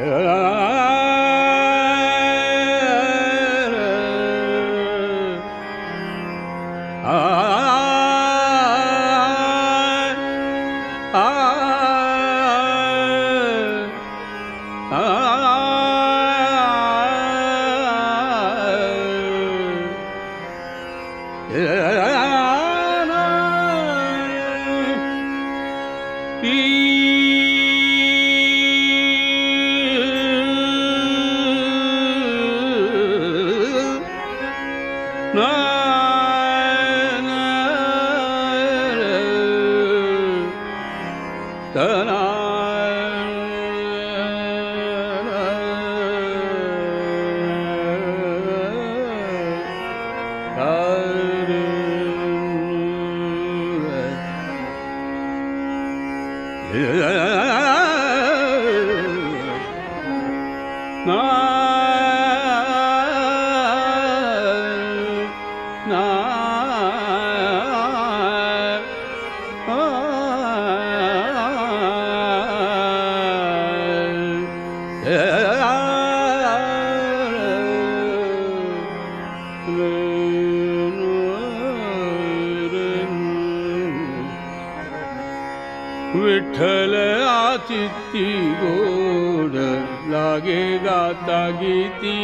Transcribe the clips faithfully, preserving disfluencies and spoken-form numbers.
विठ्ठल आचित्ती गोड लागे गाता गीती,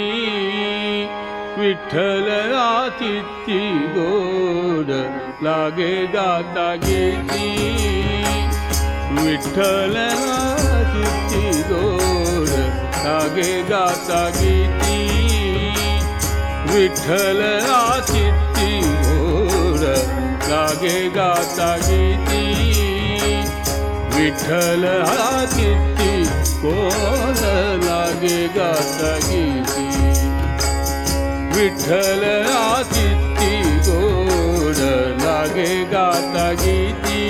विठ्ठल आचित्ती गोड लागे गाता गीती, विठ्ठल आचित्ती गोड लागे गाता गीती, विठ्ठल आचित्ती गोड लागे गाता गीती, विठ्ठल आचित्ती गोड लागे गाता गीती, विठ्ठल आचित्ती गोड लागे गाता गीती.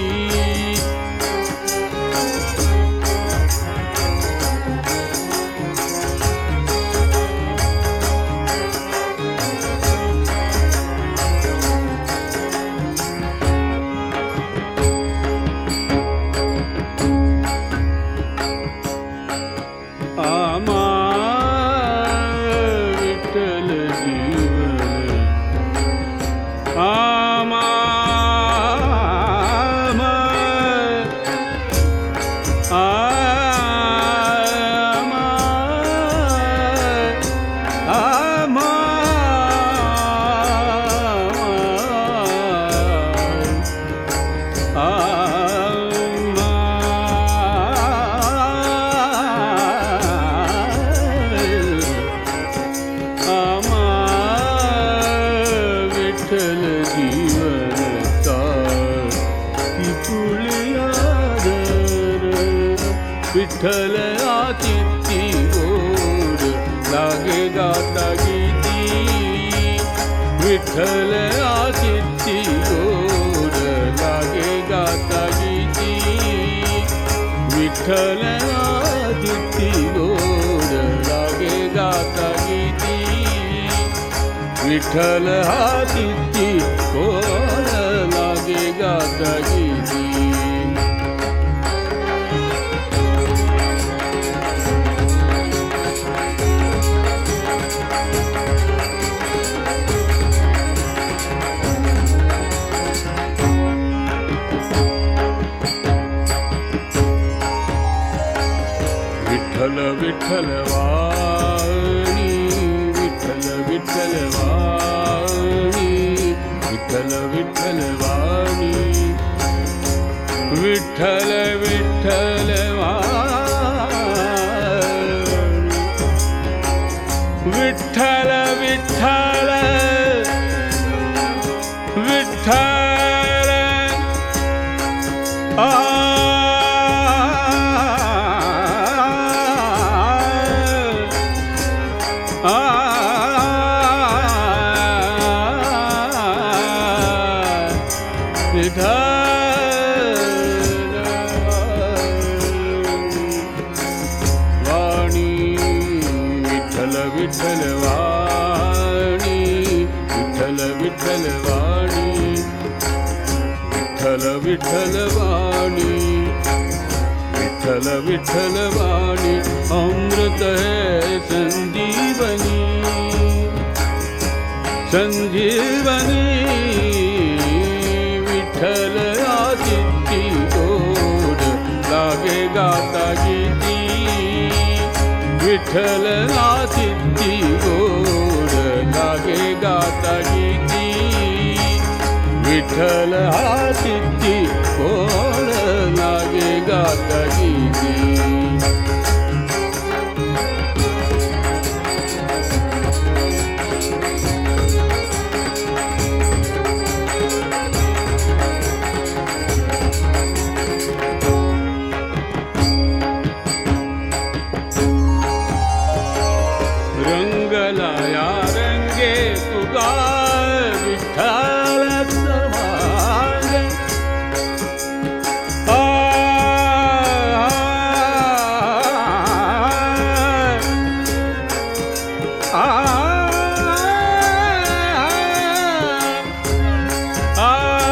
विठ्ठल आचित्ती गोड लागे गाता गीती, विठ्ठल आचित्ती गोड लागे गाता गीती, विठ्ठल आचित्ती गोड लागे गाता गीती, विठ्ठल आचित्ती गोड लागे गाता गीती. विठ्ठल विठ्ठल वाणी, विठ्ठल विठ्ठल वाणी, विठ्ठल विठ्ठल वाणी, विठ्ठल विठ्ठल वाणी, विठ्ठल विठ्ठल विठ्ठल आ वाणी, विठ्ठल विठ्ठल वाणी, विठ्ठल विठ्ठल वाणी, विठ्ठल विठ्ठल वाणी, विठ्ठल विठ्ठल वाणी. अमृत है संजीवनी संजीवनी विठ्ठल आदित्य गोड लागे गाता गीती विठ्ठल आदित्य गोड लागे गाता गीती विठ्ठल आदित्य गोड लागे गाता गीती रंगलाया रंगे तुगा विठ्ठल सर्वांग आ, आ, आ,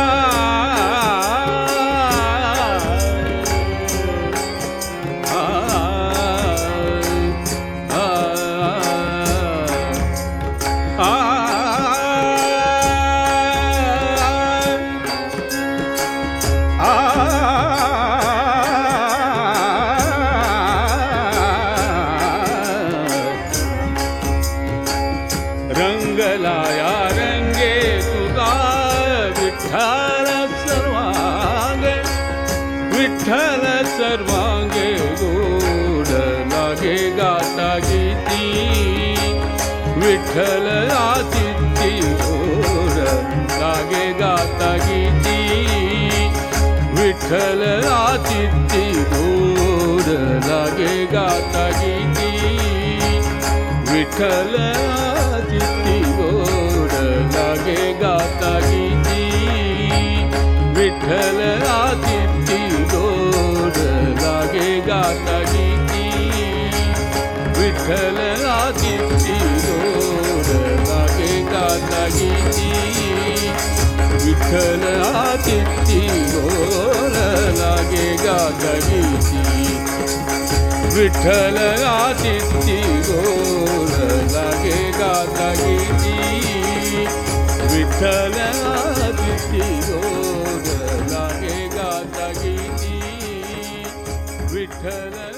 रंगलाया रंगे तुगा विठ्ठल सर्वांग विठ्ठल सर्वांगे गोड लागे गाता गीती विठ्ठल आदित्य गोड लागे गाता गीती विठ्ठल आदित्य गोड लागे गाता गीती विठ्ठल आदित्य गोड लागे गाता गीती विठ्ठल आदित्य गोड लागे गाता गीती विठ्ठल आदित्य गोड लागे गाता गीती विठ्ठल आदित्य गोड लागे गाता गीती विठ्ठल आदित्य गोड लागे गाता गीती विठ्ठल आदित्य गोड लागे गाता गीती विठ्ठल